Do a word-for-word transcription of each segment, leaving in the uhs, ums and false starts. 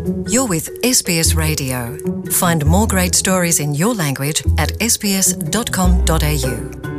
You're with เอส บี เอส Radio. Find more great stories in your language atเอส บี เอส ดอท คอม ดอท เอ ยู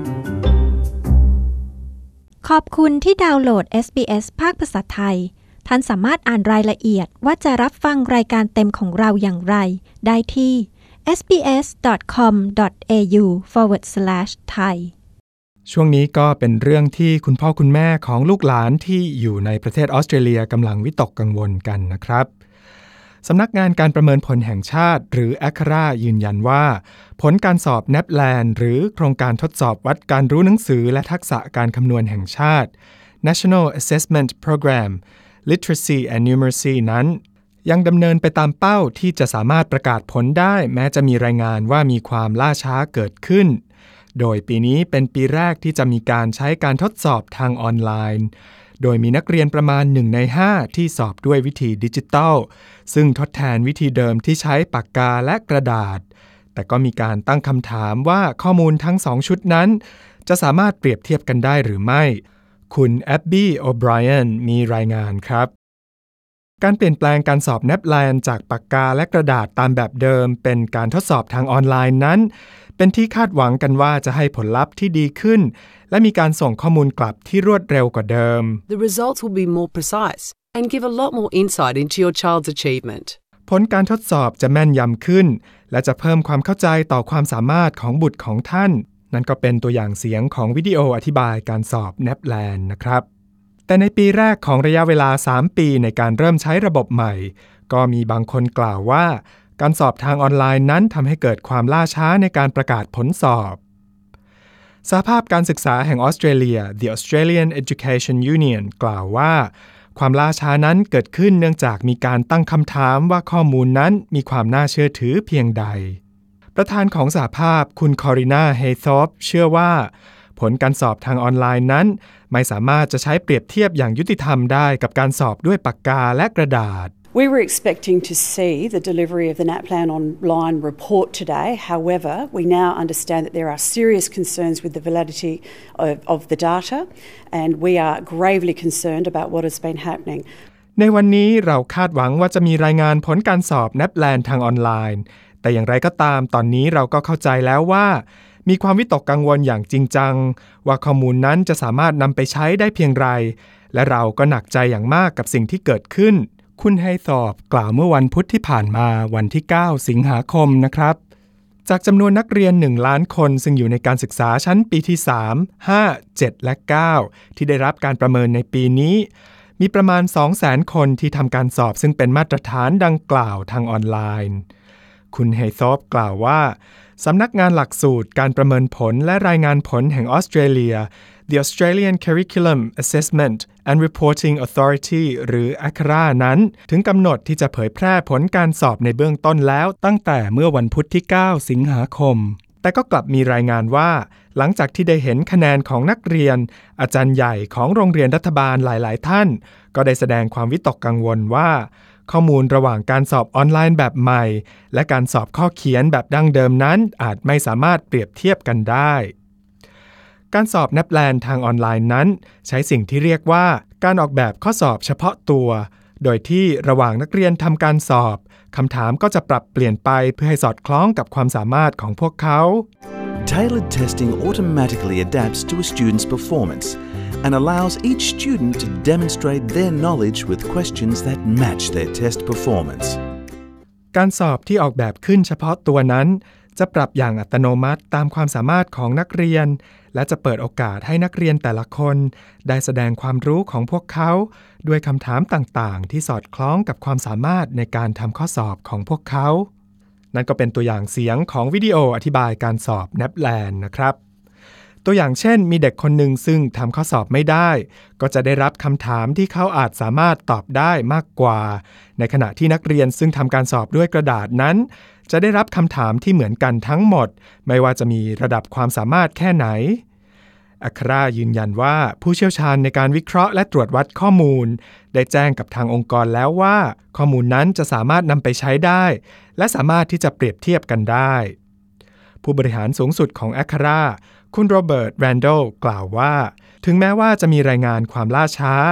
ขอบคุณที่ดาวน์โหลด เอส บี เอส ภาคภาษาไทยท่านสามารถอ่านรายละเอียดว่าจะรับฟังรายการเต็มของเราอย่างไรได้ที่ เอส บี เอส ดอท คอม ดอท เอ ยู สแลช ไทยช่วงนี้ก็เป็นเรื่องที่คุณพ่อคุณแม่ของลูกหลานที่อยู่ในประเทศออสเตรเลียกำลังวิตกกังวลกันนะครับสำนักงานการประเมินผลแห่งชาติหรือ เอ ซี เอ ยืนยันว่าผลการสอบ เน พี แลน หรือโครงการทดสอบวัดการรู้หนังสือและทักษะการคำนวณแห่งชาติ National Assessment Program Literacy and Numeracy นั้นยังดำเนินไปตามเป้าที่จะสามารถประกาศผลได้แม้จะมีรายงานว่ามีความล่าช้าเกิดขึ้นโดยปีนี้เป็นปีแรกที่จะมีการใช้การทดสอบทางออนไลน์โดยมีนักเรียนประมาณหนึ่งในห้าที่สอบด้วยวิธีดิจิทัลซึ่งทดแทนวิธีเดิมที่ใช้ปากกาและกระดาษแต่ก็มีการตั้งคำถามว่าข้อมูลทั้งสองชุดนั้นจะสามารถเปรียบเทียบกันได้หรือไม่คุณแอบบี้โอไบรอันมีรายงานครับการเปลี่ยนแปลงการสอบ เน พี แลน จากปากกาและกระดาษตามแบบเดิมเป็นการทดสอบทางออนไลน์นั้นเป็นที่คาดหวังกันว่าจะให้ผลลัพธ์ที่ดีขึ้นและมีการส่งข้อมูลกลับที่รวดเร็วกว่าเดิม The results will be more precise and give a lot more insight into your child's achievement. ผลการทดสอบจะแม่นยำขึ้นและจะเพิ่มความเข้าใจต่อความสามารถของบุตรของท่านนั่นก็เป็นตัวอย่างเสียงของวิดีโออธิบายการสอบ เน พี แลน นะครับแต่ในปีแรกของระยะเวลาสามปีในการเริ่มใช้ระบบใหม่ก็มีบางคนกล่าวว่าการสอบทางออนไลน์นั้นทำให้เกิดความล่าช้าในการประกาศผลสอบสหภาพการศึกษาแห่งออสเตรเลีย The Australian Education Union กล่าวว่าความล่าช้านั้นเกิดขึ้นเนื่องจากมีการตั้งคำถามว่าข้อมูลนั้นมีความน่าเชื่อถือเพียงใดประธานของสหภาพคุณคอริน่าเฮย์ธอร์ปเชื่อว่าผลการสอบทางออนไลน์นั้นไม่สามารถจะใช้เปรียบเทียบอย่างยุติธรรมได้กับการสอบด้วยปากกาและกระดาษ We were expecting to see the delivery of the เน พี แลน online report today. However, we now understand that there are serious concerns with the validity of, of the data, and we are gravely concerned about what has been happening. ในวันนี้เราคาดหวังว่าจะมีรายงานผลการสอบ เน พี แลน ทางออนไลน์แต่อย่างไรก็ตามตอนนี้เราก็เข้าใจแล้วว่ามีความวิตกกังวลอย่างจริงจังว่าข้อมูลนั้นจะสามารถนำไปใช้ได้เพียงไรและเราก็หนักใจอย่างมากกับสิ่งที่เกิดขึ้นคุณไฮธอร์ปกล่าวเมื่อวันพุธที่ผ่านมาวันที่เก้าสิงหาคมนะครับจากจำนวนนักเรียนหนึ่งล้านคนซึ่งอยู่ในการศึกษาชั้นปีที่สาม ห้า เจ็ดและเก้าที่ได้รับการประเมินในปีนี้มีประมาณ สองแสน คนที่ทำการสอบซึ่งเป็นมาตรฐานดังกล่าวทางออนไลน์คุณไฮธอร์ปกล่าวว่าสำนักงานหลักสูตรการประเมินผลและรายงานผลแห่งออสเตรเลีย The Australian Curriculum Assessment and Reporting Authority หรือ เอ ซี เอ นั้นถึงกำหนดที่จะเผยแพร่ผลการสอบในเบื้องต้นแล้วตั้งแต่เมื่อวันพุธที่เก้าสิงหาคมแต่ก็กลับมีรายงานว่าหลังจากที่ได้เห็นคะแนนของนักเรียนอาจารย์ใหญ่ของโรงเรียนรัฐบาลหลายๆท่านก็ได้แสดงความวิตกกังวลว่าข้อมูลระหว่างการสอบออนไลน์แบบใหม่และการสอบข้อเขียนแบบดั้งเดิมนั้นอาจไม่สามารถเปรียบเทียบกันได้การสอบ เน พี แลน ทางออนไลน์นั้นใช้สิ่งที่เรียกว่าการออกแบบข้อสอบเฉพาะตัวโดยที่ระหว่างนักเรียนทำการสอบคำถามก็จะปรับเปลี่ยนไปเพื่อให้สอดคล้องกับความสามารถของพวกเขา Tailored testing automatically adapts to a student's performance and allows each student to demonstrate their knowledge with questions that match their test performance. การสอบที่ออกแบบขึ้นเฉพาะตัวนั้นจะปรับอย่างอัตโนมัติตามความสามารถของนักเรียนและจะเปิดโอกาสให้นักเรียนแต่ละคนได้แสดงความรู้ของพวกเขาด้วยคำถามต่างๆที่สอดคล้องกับความสามารถในการทำข้อสอบของพวกเขานั่นก็เป็นตัวอย่างเสียงของวิดีโออธิบายการสอบ เน พี แลน นะครับตัวอย่างเช่นมีเด็กคนหนึ่งซึ่งทำข้อสอบไม่ได้ก็จะได้รับคำถามที่เขาอาจสามารถตอบได้มากกว่าในขณะที่นักเรียนซึ่งทำการสอบด้วยกระดาษนั้นจะได้รับคำถามที่เหมือนกันทั้งหมดไม่ว่าจะมีระดับความสามารถแค่ไหน อัครายืนยันว่าผู้เชี่ยวชาญในการวิเคราะห์และตรวจวัดข้อมูลได้แจ้งกับทางองค์กรแล้วว่าข้อมูลนั้นจะสามารถนำไปใช้ได้และสามารถที่จะเปรียบเทียบกันได้ผู้บริหารสูงสุดของอัคราคุณโรเบิร์ตแรนโดลกล่าวว่าถึงแม้ว่าจะมีรายงานความล่าช้า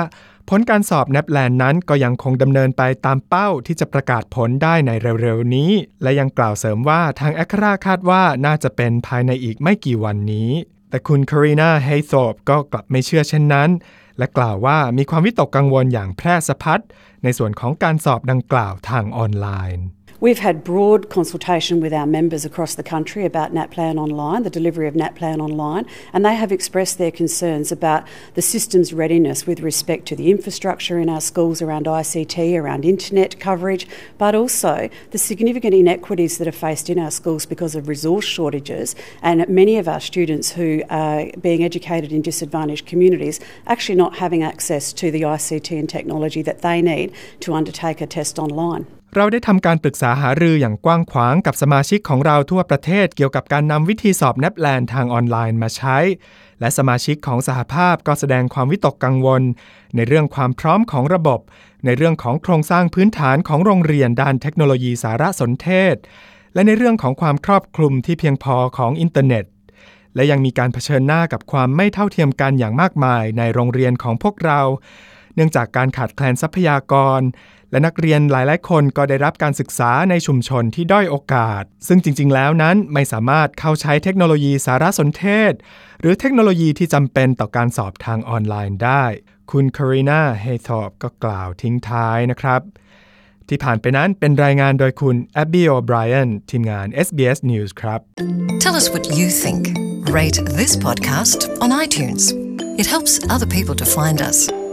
ผลการสอบ เนปแลน นั้นก็ยังคงดำเนินไปตามเป้าที่จะประกาศผลได้ในเร็วๆนี้และยังกล่าวเสริมว่าทางแอคราคาดว่าน่าจะเป็นภายในอีกไม่กี่วันนี้แต่คุณคารีนาเฮย์ธอร์ปก็กลับไม่เชื่อเช่นนั้นและกล่าวว่ามีความวิตกกังวลอย่างแพร่สะพัดในส่วนของการสอบดังกล่าวทางออนไลน์ We've had broad consultation with our members across the country about NAPLAN Online, the delivery of NAPLAN Online, and they have expressed their concerns about the system's readiness with respect to the infrastructure in our schools around I C T, around internet coverage, but also the significant inequities that are faced in our schools because of resource shortages, and many of our students who are being educated in disadvantaged communities actually not having access to the I C T and technology that they need to undertake a test online. เราได้ทำการปรึกษาหารืออย่างกว้างขวางกับสมาชิกของเราทั่วประเทศเกี่ยวกับการนำวิธีสอบ เนปแลน ทางออนไลน์มาใช้และสมาชิกของสหภาพก็แสดงความวิตกกังวลในเรื่องความพร้อมของระบบในเรื่องของโครงสร้างพื้นฐานของโรงเรียนด้านเทคโนโลยีสารสนเทศและในเรื่องของความครอบคลุมที่เพียงพอของอินเทอร์เน็ตและยังมีการเผชิญหน้ากับความไม่เท่าเทียมกันอย่างมากมายในโรงเรียนของพวกเราเนื่องจากการขาดแคลนทรัพยากรและนักเรียนหลายๆคนก็ได้รับการศึกษาในชุมชนที่ด้อยโอกาสซึ่งจริงๆแล้วนั้นไม่สามารถเข้าใช้เทคโนโลยีสารสนเทศหรือเทคโนโลยีที่จำเป็นต่อการสอบทางออนไลน์ได้คุณคารีนาเฮย์ธอร์ปก็กล่าวทิ้งท้ายนะครับที่ผ่านไปนั้นเป็นรายงานโดยคุณแอบบี้โอไบรอันทีมงาน เอส บี เอส News ครับ Tell us what you think. Rate this podcast on iTunes. It helps other people to find us.